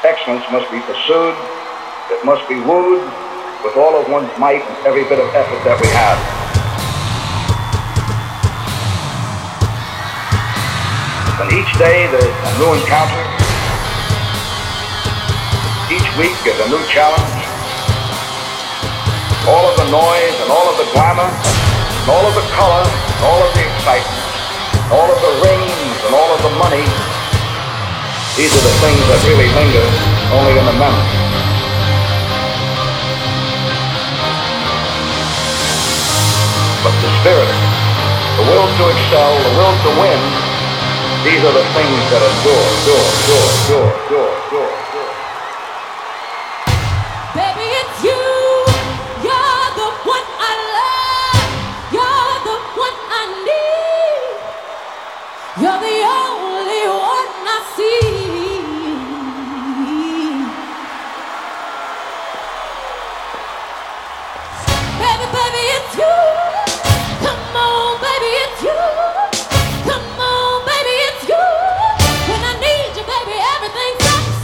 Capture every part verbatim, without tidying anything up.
Excellence must be pursued. It must be wooed with all of one's might and every bit of effort that we have. And each day there's a new encounter. Each week is a new challenge. All of the noise and all of the glamour, and all of the color, and all of the excitement, and all of the rings and all of the money, these are the things that really linger only in the memory. But the spirit, the will to excel, the will to win, these are the things that endure, endure, endure, endure, endure, endure, endure. Baby, it's you. You're the one I love. You're the one I need. You're the only one I see. Baby, baby, it's you. Come on, baby, it's you. Come on, baby, it's you. When I need you, baby, everything stops.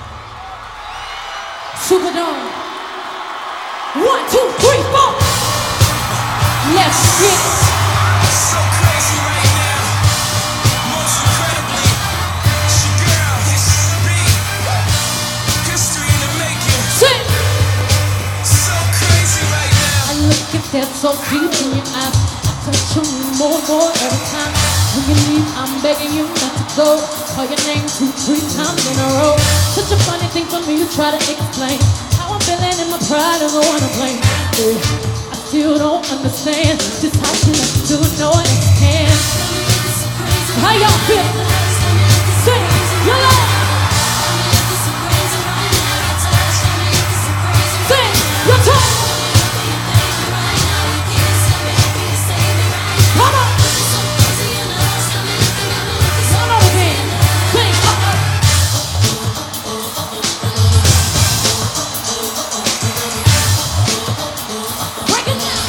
Superdome. One, two, three, four. Let's get it. So crazy right now. Most incredibly, it's your girl, S B. History in the making. Sing. So crazy right now. I look at that so deep in your eyes. I touch on you more and more every time. When you leave, I'm begging you not to go. Call your name two, three times in a row. Such a funny thing for me to try to explain. How I'm feeling in my pride and I wanna blame. Hey, I still don't understand just how can I do no one can. How y'all feel? Sing, your love. Sing, your touch. Come on. One more again. Sing, uh-uh. Break it down.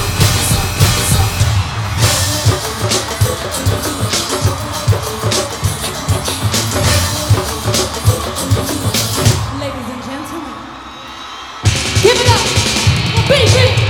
Ladies and gentlemen, give it up for B B.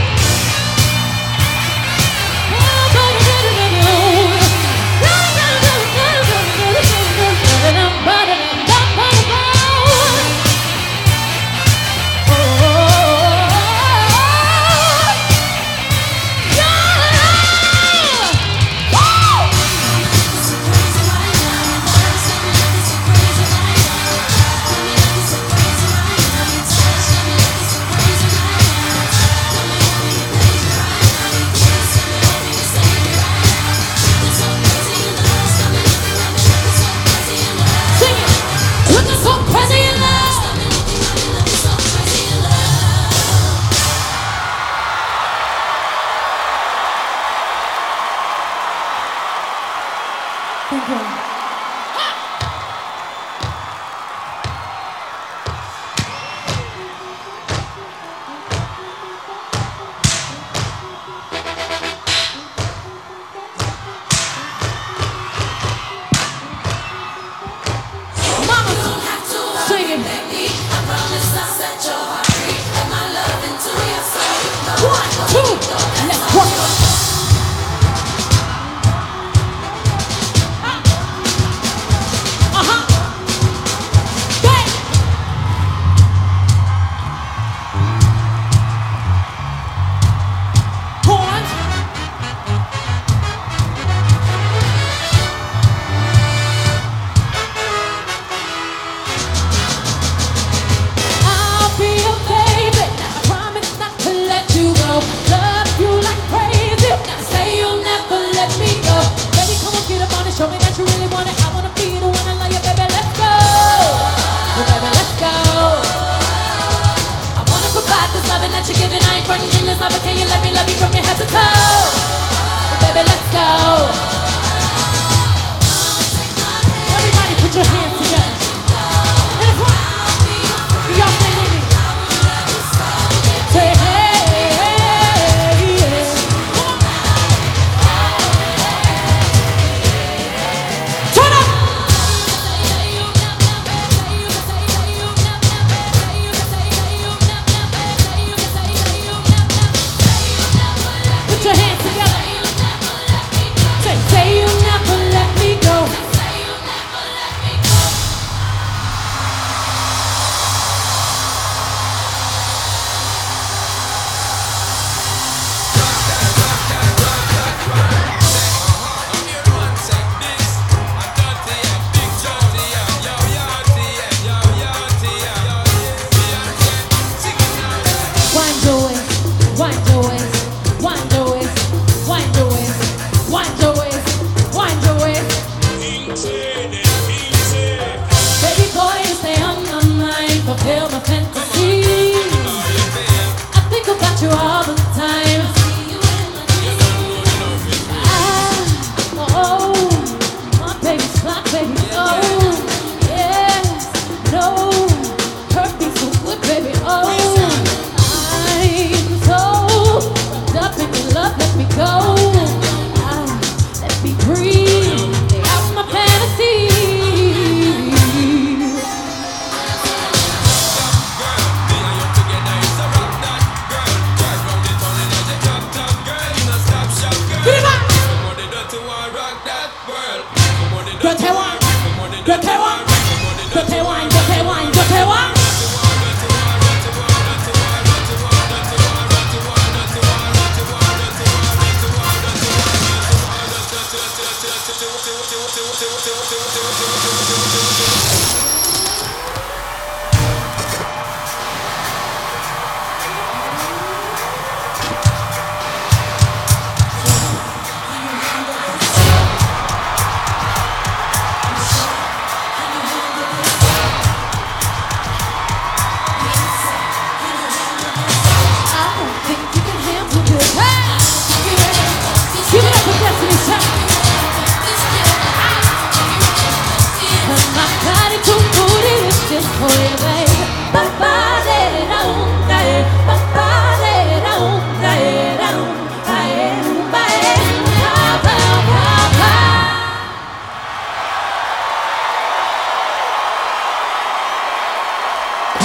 Thank you.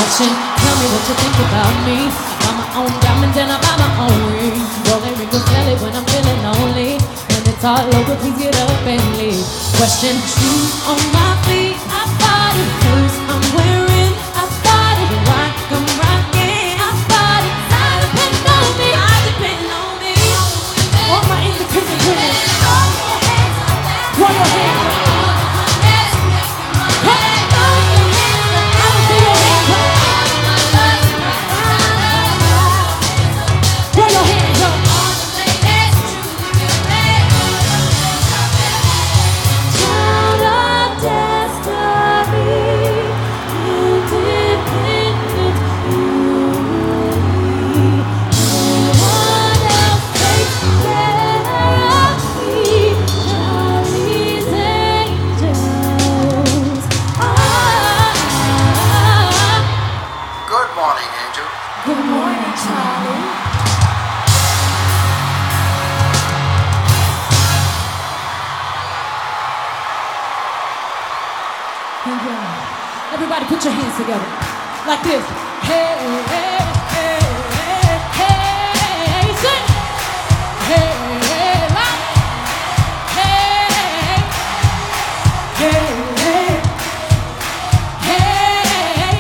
Question, tell me what you think about me. I buy my own diamonds and I buy my own ring. Rolling Rico Kelly when I'm feeling lonely. When it's all over, please get up and leave. Question, shoes on my feet, I bought it. Clothes I'm wearing, I bought it. Rock I'm rocking, I bought it. I depend on me, I depend on me. All my independent women, throw your hands up. Everybody put your hands together. Like this. Hey, hey, hey, hey, hey, sing. Hey, hey, like. Hey, hey, hey, hey.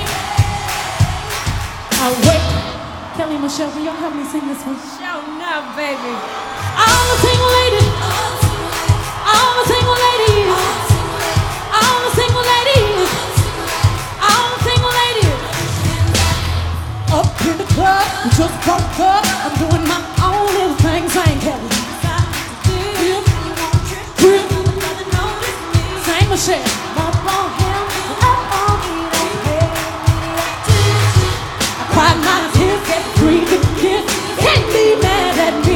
Oh, wait. Kelly Michelle, will y'all help me sing this one? Show up, baby. All the single ladies. All the single ladies. All the single ladies. Up in the club, we just broke up. I'm doing my own little thing, saying Kelly. Same Michelle. Up on him, up on me, don't pay me. I cried my tears, get free, get kiss. Can't be mad at me.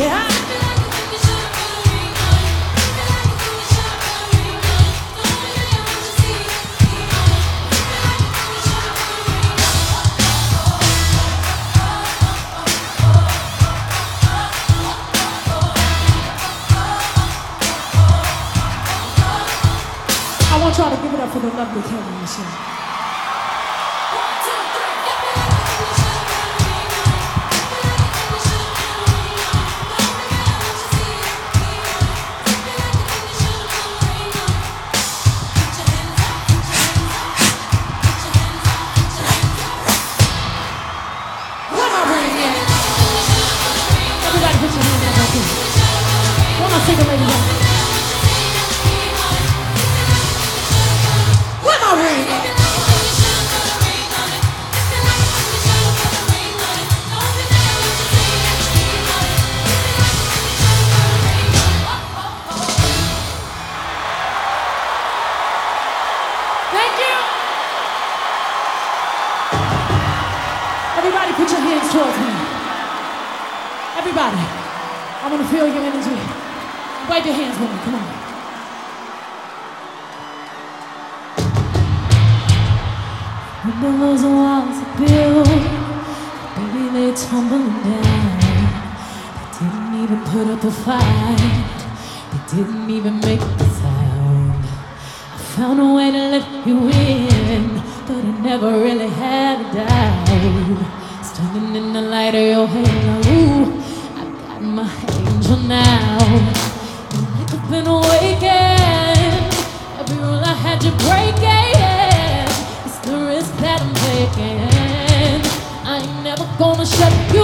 I want y'all to give it up for the lovely Kelly Michelle. Where my ring at? Everybody put your hands up like this. Where my single ladies at? Where my ring at? Thank you. Everybody put your hands towards me. Everybody, I want to feel your energy. Wave your hands with me, come on. When those walls are built, baby, they tumbling down. They didn't even put up a fight. They didn't even make a sound. I found a way to let you in, but I never really had a doubt. Standing in the light of your halo, I got my angel now. You wake up and awaken, every rule I had you breaking. It's the risk that I'm taking. I ain't never gonna shut you